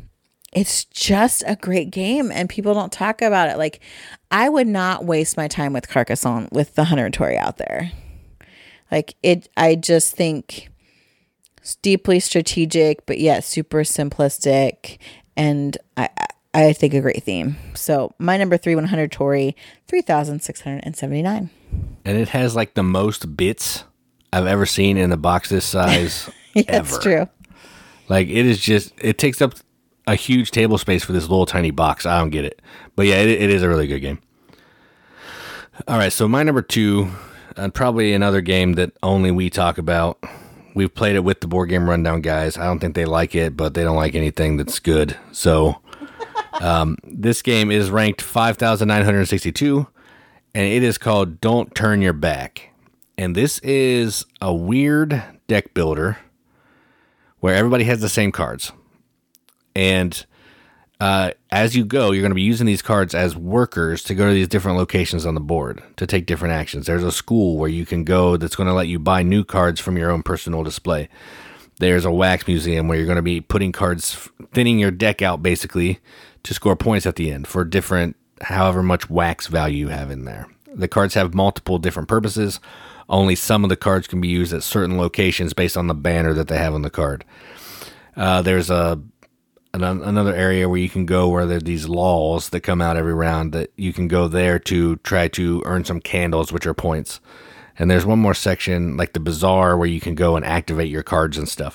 it's just a great game and people don't talk about it. Like, I would not waste my time with Carcassonne with the Hunter Tory out there. Like, I just think it's deeply strategic, but yet super simplistic. And I think a great theme. So my number 3, 100 Tory, 3,679. And it has like the most bits I've ever seen in a box this size. Yeah, that's true. Like, it takes up a huge table space for this little tiny box. I don't get it. But yeah, it is a really good game. All right, so my number 2, and probably another game that only we talk about. We've played it with the Board Game Rundown guys. I don't think they like it, but they don't like anything that's good. So this game is ranked 5,962, and it is called Don't Turn Your Back. And this is a weird deck builder where everybody has the same cards. And as you go, you're going to be using these cards as workers to go to these different locations on the board to take different actions. There's a school where you can go that's going to let you buy new cards from your own personal display. There's a wax museum where you're going to be putting cards, thinning your deck out basically to score points at the end for different, however much wax value you have in there. The cards have multiple different purposes. Only some of the cards can be used at certain locations based on the banner that they have on the card. There's another area where you can go where there are these laws that come out every round that you can go there to try to earn some candles, which are points. And there's one more section, like the bazaar, where you can go and activate your cards and stuff.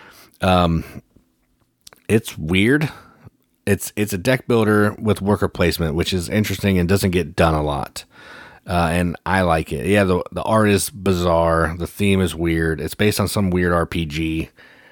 It's weird. It's a deck builder with worker placement, which is interesting and doesn't get done a lot. And I like it. Yeah, the art is bizarre. The theme is weird. It's based on some weird RPG.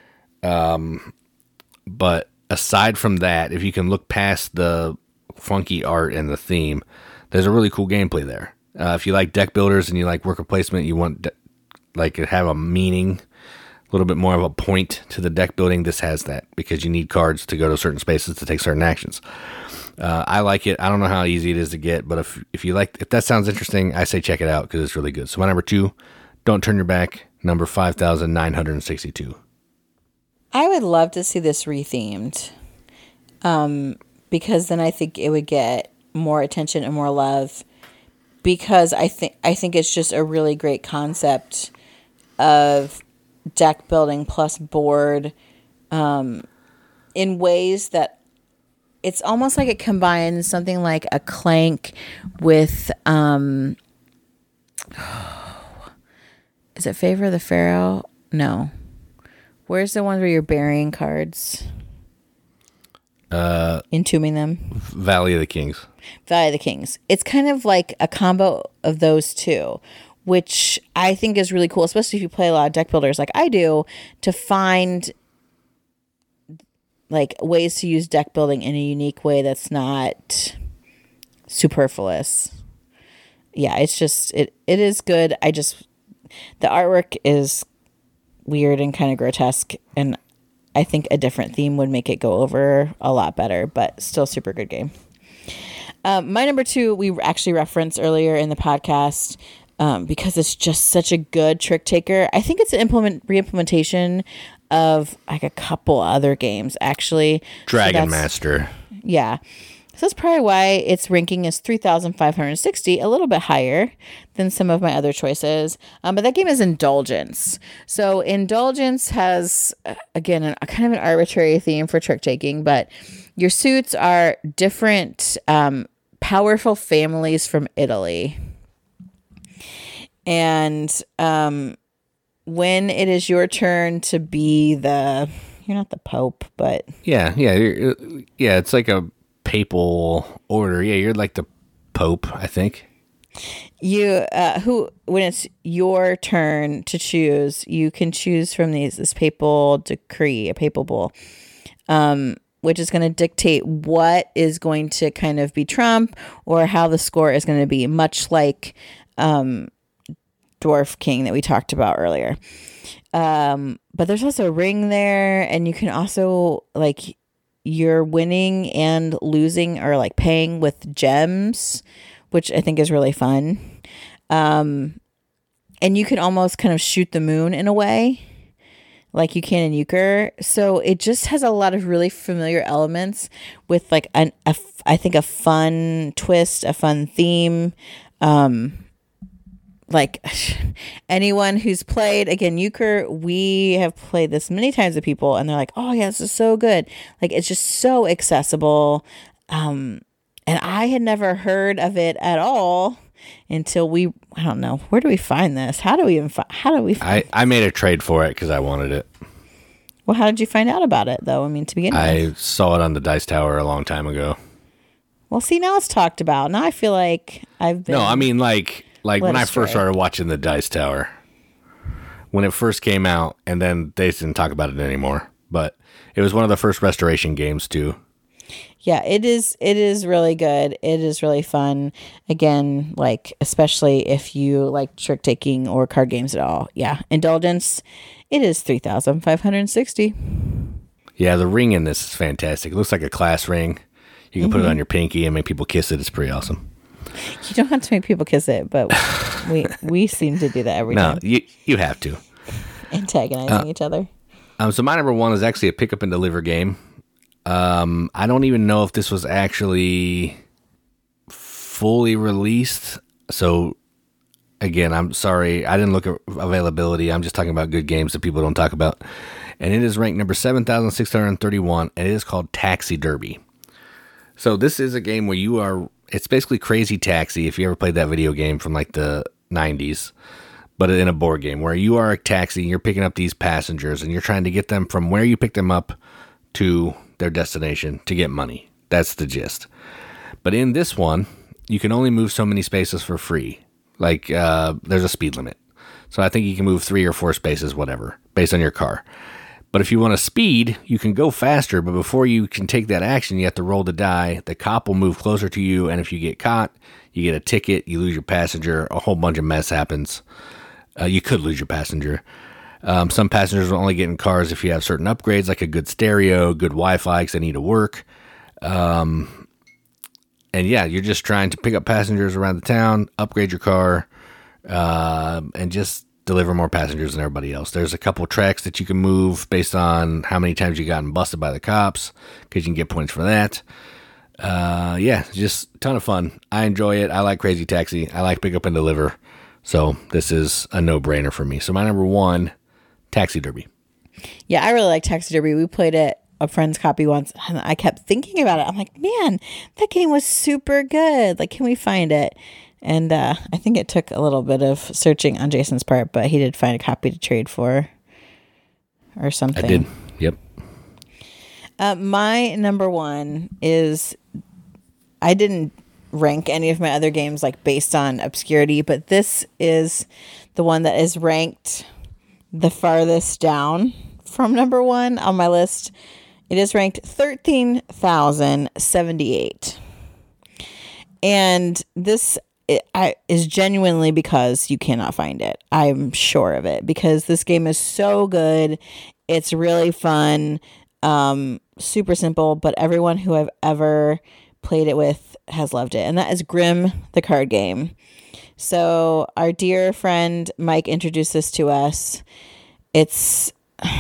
But aside from that, if you can look past the funky art and the theme, there's a really cool gameplay there. If you like deck builders and you like worker placement, you want like to have a meaning, a little bit more of a point to the deck building. This has that because you need cards to go to certain spaces to take certain actions. I like it. I don't know how easy it is to get, but if that sounds interesting, I say check it out because it's really good. So my number 2, Don't Turn Your Back, number 5,962. I would love to see this rethemed, because then I think it would get more attention and more love. Because I think it's just a really great concept of deck building plus board, in ways that it's almost like it combines something like a Clank with, is it Favor of the Pharaoh? No. Where's the one where you're burying cards? Entombing them? Valley of the Kings. Valley of the Kings. It's kind of like a combo of those two, which I think is really cool, especially if you play a lot of deck builders like I do, to find like ways to use deck building in a unique way that's not superfluous. Yeah, it's just, it is good. The artwork is weird and kind of grotesque, and I think a different theme would make it go over a lot better, but still super good game. My number 2, we actually referenced earlier in the podcast, because it's just such a good trick taker. I think it's an re-implementation of like a couple other games, actually. Dragon Master. Yeah. So that's probably why its ranking is 3,560, a little bit higher than some of my other choices. But that game is Indulgence. So Indulgence has, again, a kind of an arbitrary theme for trick taking, but your suits are different, powerful families from Italy. And when it is your turn to be you're not the Pope, but yeah, it's like a papal order. Yeah, you're like the Pope, I think. You when it's your turn to choose, you can choose from this papal decree, a papal bull, which is going to dictate what is going to kind of be Trump or how the score is going to be, much like Dwarf King that we talked about earlier. But there's also a ring there, and you can also, like, you're winning and losing or like paying with gems, which I think is really fun. And you can almost kind of shoot the moon in a way. like you can in Euchre. So it just has a lot of really familiar elements with like I think a fun twist, a fun theme. Like anyone who's played, again, Euchre, we have played this many times with people and they're like, oh yeah, this is so good. Like it's just so accessible. And I had never heard of it at all until I don't know, where do we find this? How do we find I made a trade for it because I wanted it. Well, how did you find out about it though? I mean, to begin with. I saw it on the Dice Tower a long time ago. Well, see, now it's talked about. Now I feel like I've been. No, I mean like when I first started watching the Dice Tower, when it first came out, and then they didn't talk about it anymore. But it was one of the first restoration games too. Yeah, it is really good. It is really fun. Again, like especially if you like trick taking or card games at all. Yeah, Indulgence. It is 3,560. Yeah, the ring in this is fantastic. It looks like a class ring. You can put it on your pinky and make people kiss it. It's pretty awesome. You don't have to make people kiss it, but we seem to do that every time. No, you have to. Antagonizing each other. So my number one is actually a pick up and deliver game. I don't even know if this was actually fully released. So again, I'm sorry. I didn't look at availability. I'm just talking about good games that people don't talk about. And it is ranked number 7,631, and it is called Taxi Derby. So this is a game where it's basically Crazy Taxi, if you ever played that video game from like the 90s, but in a board game where you are a taxi and you're picking up these passengers and you're trying to get them from where you picked them up to their destination to get money. That's the gist. But in this one, you can only move so many spaces for free. Like there's a speed limit. So I think you can move 3 or 4 spaces, whatever, based on your car. But if you want to speed, you can go faster, but before you can take that action, you have to roll the die. The cop will move closer to you, and if you get caught, you get a ticket, you lose your passenger, a whole bunch of mess happens. You could lose your passenger. Some passengers will only get in cars if you have certain upgrades, like a good stereo, good Wi-Fi, because they need to work. And yeah, you're just trying to pick up passengers around the town, upgrade your car, and just deliver more passengers than everybody else. There's a couple tracks that you can move based on how many times you gotten busted by the cops, because you can get points for that. Yeah, just a ton of fun. I enjoy it. I like Crazy Taxi. I like pick up and deliver. So this is a no-brainer for me. So my number one, Taxi Derby. Yeah, I really like Taxi Derby. We played it, a friend's copy once, and I kept thinking about it. I'm like, man, that game was super good. Like, can we find it? And I think it took a little bit of searching on Jason's part, but he did find a copy to trade for or something. I did. Yep. My number one is, I didn't rank any of my other games like based on obscurity, but this is the one that is ranked the farthest down from number one on my list. It is ranked 13,078. And this is genuinely because you cannot find it. I'm sure of it, because this game is so good. It's really fun, super simple, but everyone who I've ever played it with has loved it. And that is Grimm, the card game. So our dear friend Mike introduced this to us. It's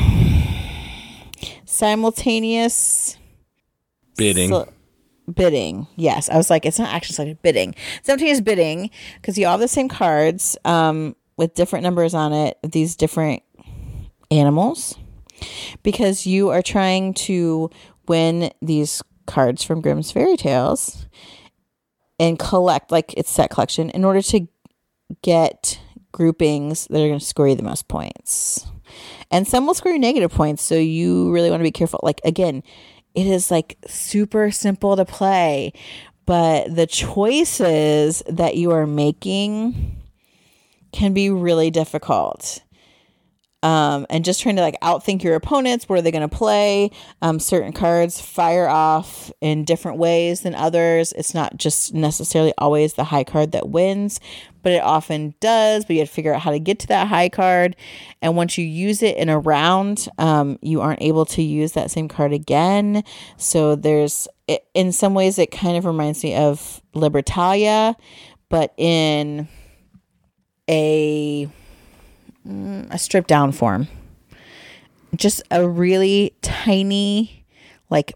simultaneous bidding. Bidding. Yes. I was like, it's not action selected, bidding. Simultaneous bidding, because you all have the same cards with different numbers on it, these different animals, because you are trying to win these cards from Grimm's Fairy Tales and collect, like it's set collection, in order to get groupings that are going to score you the most points. And some will score you negative points, so you really want to be careful. Like, again, it is like super simple to play, but the choices that you are making can be really difficult. And just trying to like outthink your opponents. What are they going to play? Certain cards fire off in different ways than others. It's not just necessarily always the high card that wins, but it often does. But you have to figure out how to get to that high card. And once you use it in a round, you aren't able to use that same card again. So in some ways, it kind of reminds me of Libertalia, but in a stripped down form. just a really tiny, like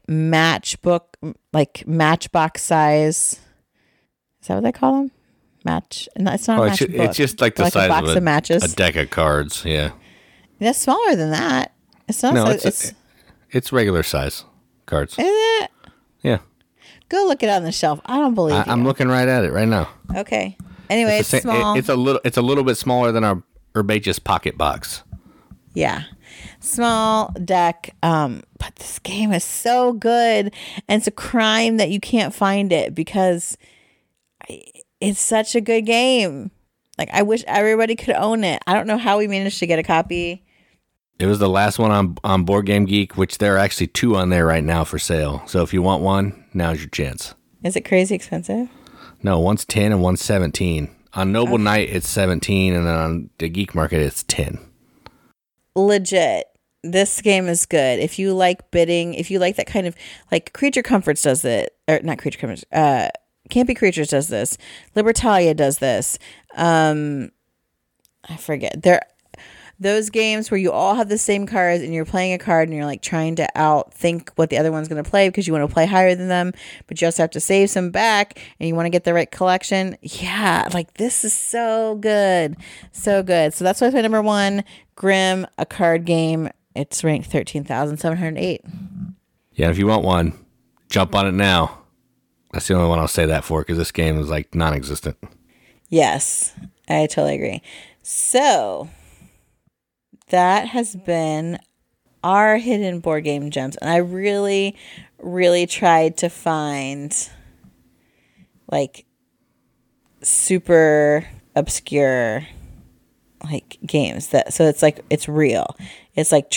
matchbox size. Is that what they call them? Match? No, it's not a matchbook. It's just like the like size a box of of matches. a deck of cards. Yeah. It's smaller than that. It's not. No, it's it's regular size cards. Is it? Yeah. Go look it on the shelf. I don't believe you. I'm looking right at it right now. Okay. Anyway, it's small. It's a little bit smaller than our Herbaceous pocket box. Yeah. Small deck. But this game is so good. And it's a crime that you can't find it because it's such a good game. Like, I wish everybody could own it. I don't know how we managed to get a copy. It was the last one on Board Game Geek, which there are actually 2 on there right now for sale. So if you want one, now's your chance. Is it crazy expensive? No, one's 10 and one's 17. On Noble Knight, it's 17, and then on the Geek Market, it's 10. Legit. This game is good. If you like bidding, if you like that kind of, like, Creature Comforts does it, or not Creature Comforts, Campy Creatures does this. Libertalia does this. I forget. Those games where you all have the same cards and you're playing a card and you're like trying to outthink what the other one's going to play because you want to play higher than them, but you also have to save some back and you want to get the right collection. Yeah, like this is so good. So good. So that's why it's my number 1, Grimm, a card game. It's ranked 13,708. Yeah, if you want one, jump on it now. That's the only one I'll say that for because this game is like non-existent. Yes, I totally agree. So that has been our hidden board game gems. And I really, really tried to find like super obscure like games that, so it's like, it's real. It's like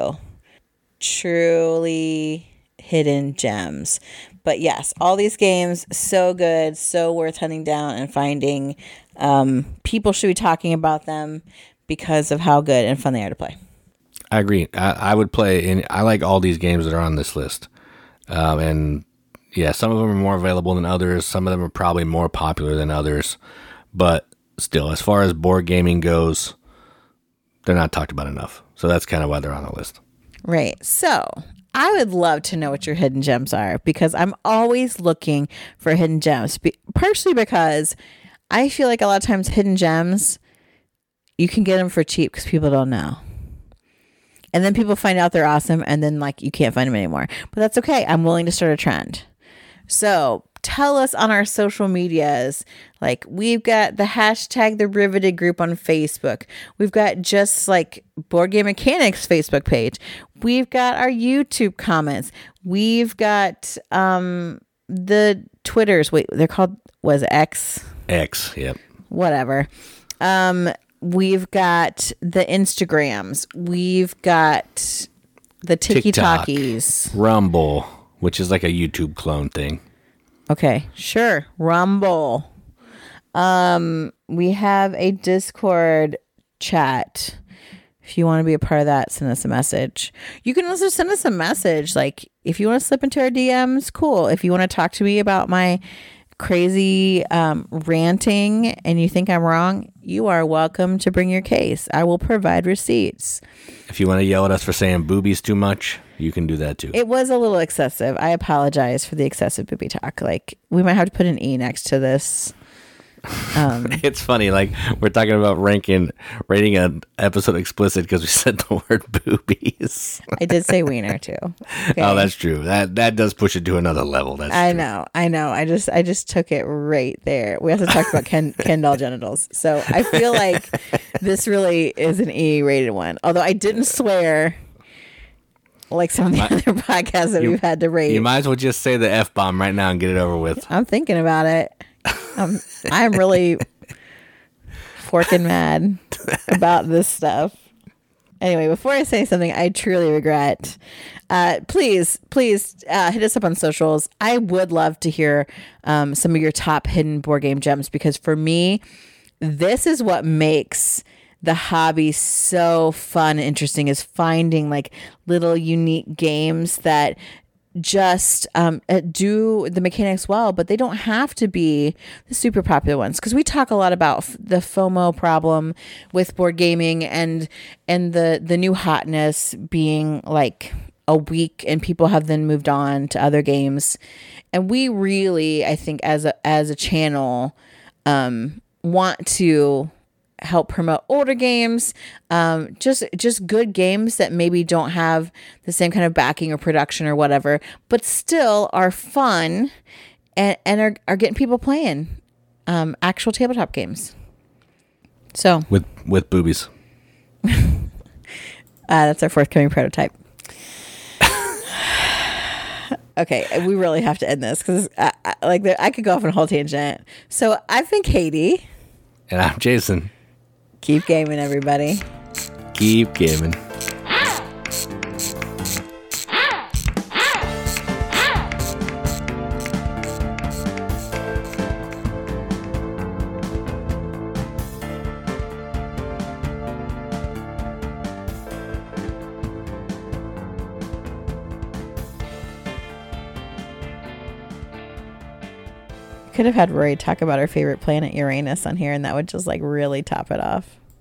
truly hidden gems. But yes, all these games, so good, so worth hunting down and finding. People should be talking about them because of how good and fun they are to play. I agree. I would play, and I like all these games that are on this list. And yeah, some of them are more available than others. Some of them are probably more popular than others. But still, as far as board gaming goes, they're not talked about enough. So that's kind of why they're on the list. Right. So I would love to know what your hidden gems are because I'm always looking for hidden gems. Partially because I feel like a lot of times hidden gems, you can get them for cheap because people don't know. And then people find out they're awesome and then like you can't find them anymore. But that's okay. I'm willing to start a trend. So tell us on our social medias. Like we've got the hashtag The Riveted group on Facebook. We've got just like Board Game Mechanics Facebook page. We've got our YouTube comments. We've got the Twitters. Wait, they're called, was it X? X, yep. Whatever. We've got the Instagrams. We've got the TikTokies. Rumble, which is like a YouTube clone thing. Okay, sure. Rumble. We have a Discord chat. If you want to be a part of that, send us a message. You can also send us a message. Like, if you want to slip into our DMs, cool. If you want to talk to me about my crazy ranting and you think I'm wrong, you are welcome to bring your case. I will provide receipts. If you want to yell at us for saying boobies too much, you can do that too. It was a little excessive. I apologize for the excessive booby talk. Like, we might have to put an E next to this. It's funny, like we're talking about rating an episode explicit because we said the word boobies. I did say wiener too. Okay? Oh, that's true. That does push it to another level. That's I true. know. I just took it right there. We have to talk about Ken doll genitals. So I feel like this really is an E rated one. Although I didn't swear like some of the other podcasts that we've had to rate. You might as well just say the F-bomb right now and get it over with. I'm thinking about it. I'm really forking mad about this stuff. Anyway, before I say something I truly regret, please hit us up on socials. I would love to hear some of your top hidden board game gems because for me, this is what makes the hobby so fun and interesting is finding like little unique games that just do the mechanics well, but they don't have to be the super popular ones, because we talk a lot about the FOMO problem with board gaming and the new hotness being like a week and people have then moved on to other games. And we really, I think as a channel, want to help promote older games, just good games that maybe don't have the same kind of backing or production or whatever, but still are fun and are getting people playing actual tabletop games. So with boobies. That's our forthcoming prototype. Okay, we really have to end this because I could go off on a whole tangent. So I've been Katie. And I'm Jason. Keep gaming, everybody. Keep gaming. Could have had Rory talk about our favorite planet, Uranus, on here, and that would just like really top it off.